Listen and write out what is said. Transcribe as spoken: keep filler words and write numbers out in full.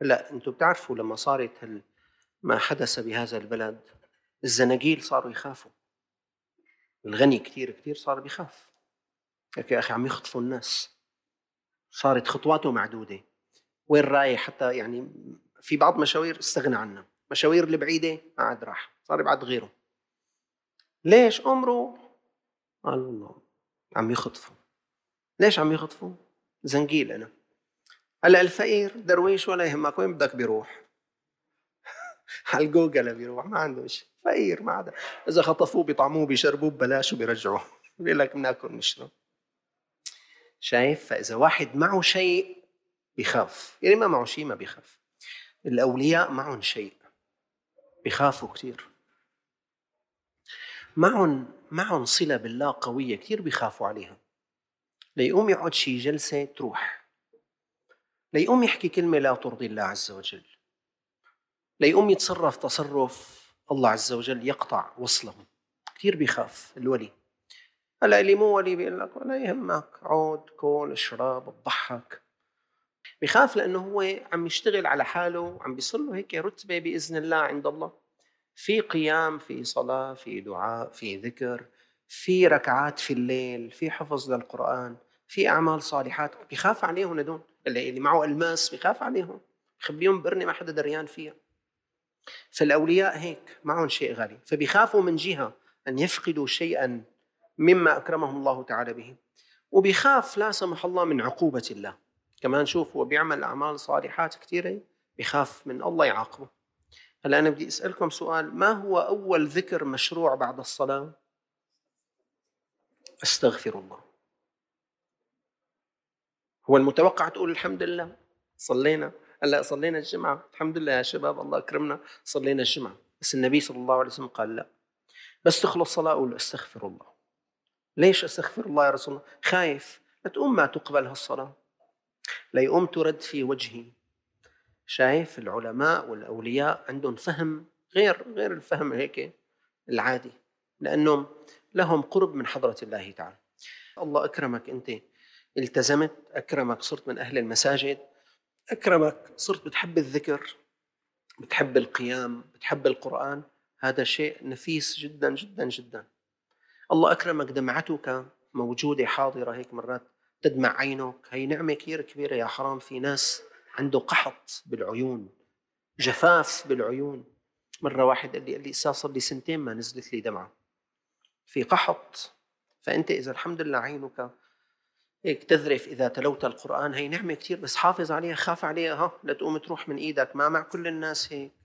هلا انتم بتعرفوا لما صارت هال ما حدث بهذا البلد، الزناجيل صاروا يخافوا. الغني كتير كتير صار بيخاف، لك يا اخي عم يخطفوا الناس، صارت خطواته معدوده، وين رايح؟ حتى يعني في بعض مشاوير استغنى عنها، مشاوير البعيده ما عاد راح، صار يبعد غيره. ليش؟ امره قال والله عم يخطفوا. ليش عم يخطفوا؟ زنجيل انا. هلا الفقير درويش ولا يهمك، وين بدك بيروح؟ على الجوجل بيروح، ما عنده شيء، فقير ما عدا اذا خطفوه بيطعموه بيشربوه ببلاش وبيرجعوه بيقول لك بناكل نشرب. شايف؟ فاذا واحد معه شيء بيخاف، يعني ما معه شيء ما بيخاف. الاولياء معهم شيء بيخافوا كثير، معهم معهم صله بالله قويه كثير بيخافوا عليها. ليقوم يقعد شي جلسه تروح، ليقوم يحكي كلمه لا ترضي الله عز وجل، ليقوم يتصرف تصرف الله عز وجل يقطع وصله. كثير بيخاف الولي. هلا اللي مو ولي بيقول لك ولا يهمك، عود كل اشرب اضحك. بيخاف لانه هو عم يشتغل على حاله، عم بيصير له هيك رتبه باذن الله عند الله، في قيام، في صلاه، في دعاء، في ذكر، في ركعات في الليل، في حفظ للقران، في اعمال صالحات. بيخاف عليهم هدول. اللي اللي معه الماس بيخاف عليهم، بخبيهم برني ما حدا دريان فيها. فالاولياء هيك معهم شيء غالي، فبيخافوا من جهه ان يفقدوا شيئا مما أكرمهم الله تعالى به، وبيخاف لا سمح الله من عقوبة الله كمان. شوف، هو بيعمل أعمال صالحات كثيرة، بيخاف من الله يعاقبه. هلأ أنا بدي أسألكم سؤال: ما هو أول ذكر مشروع بعد الصلاة؟ أستغفر الله. هو المتوقع تقول الحمد لله صلينا، هلأ صلينا الجمعة، الحمد لله يا شباب الله أكرمنا صلينا الجمعة. بس النبي صلى الله عليه وسلم قال لا، بس تخلص صلاة قول أستغفر الله. ليش أستغفر الله يا رسول الله؟ خايف لتقوم ما تقبل هالصلاة، ليقوم ترد في وجهي. شايف؟ العلماء والأولياء عندهم فهم غير غير الفهم هيك العادي، لأنهم لهم قرب من حضرة الله تعالى. الله أكرمك، أنت التزمت، أكرمك صرت من أهل المساجد، أكرمك صرت بتحب الذكر، بتحب القيام، بتحب القرآن. هذا شيء نفيس جدا جدا جدا. الله أكرمك دمعتك موجودة حاضرة، هيك مرات تدمع عينك، هي نعمة كثير كبيرة يا حرام. في ناس عنده قحط بالعيون، جفاف بالعيون. مرة واحد قال لي قال لي صار لي سنتين ما نزلت لي دمعة، في قحط. فأنت إذا الحمد لله عينك هيك تذرف إذا تلوت القرآن، هي نعمة كثير، بس حافظ عليها، خاف عليها، ها لا تقوم تروح من إيدك. ما مع كل الناس هيك.